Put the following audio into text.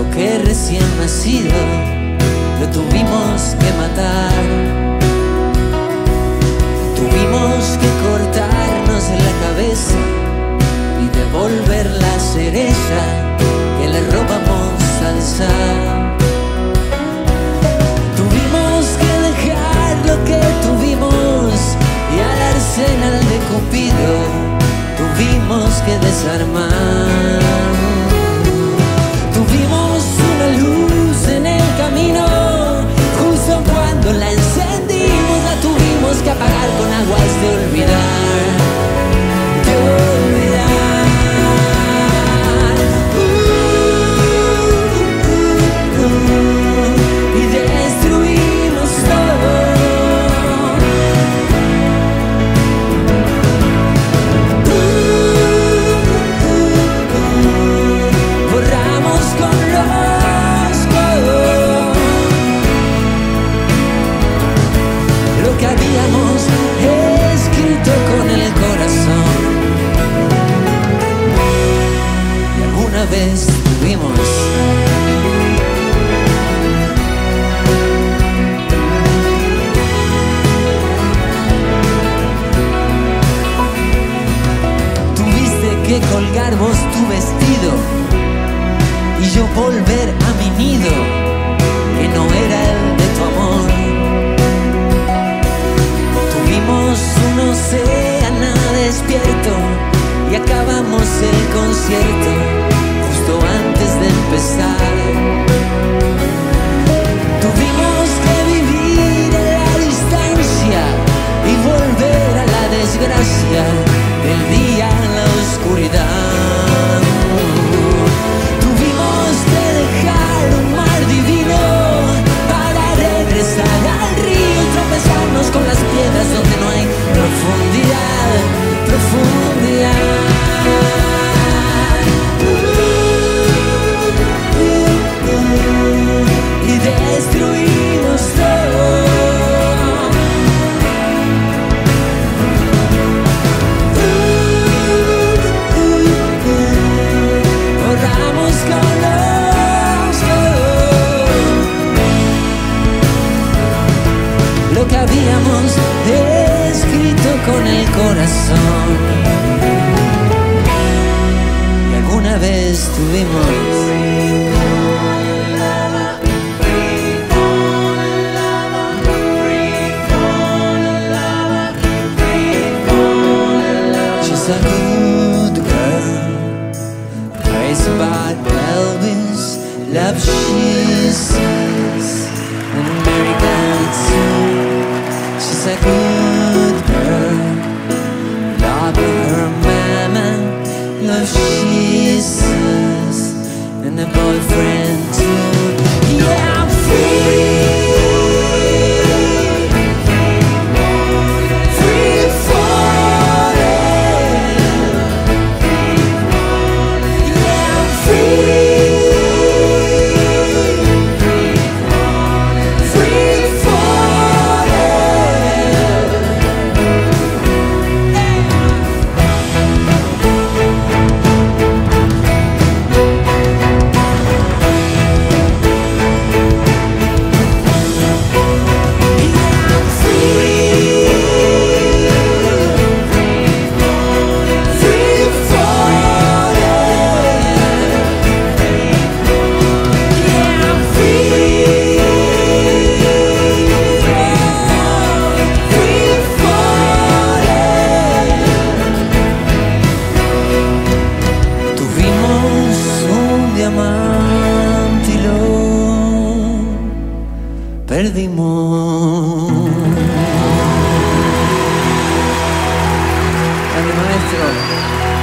que recién nacido lo tuvimos que matar. Tuvimos que cortarnos la cabeza y devolver la cereza que le robamos al zar. Tuvimos que dejar lo que tuvimos y al arsenal de Cupido tuvimos que desarmar. Tuvimos una luz en el camino, justo cuando la encendimos la tuvimos que apagar con aguas de olvidar, de olvidar. Y destruimos todo. Borramos con los codos lo que habíamos escrito con el corazón. Y alguna vez tuvimos que colgar vos tu vestido y yo volver a mi nido, que no era el de tu amor. Tuvimos un océano despierto y acabamos el concierto justo antes de empezar. Tuvimos que vivir en la distancia y volver a la desgracia del día en la oscuridad. Tuvimos que dejar un mar divino para regresar al río y tropezarnos con las piedras donde no hay profundidad, profundidad. Y destruimos todo. Lo que habíamos escrito con el corazón. Y alguna vez tuvimos she's a good girl, crazy about Elvis, love she says, and American too. She's a good girl, love her mama, love she says, and a boyfriend too. Yeah, I'm free. Perdimos. Grande maestro.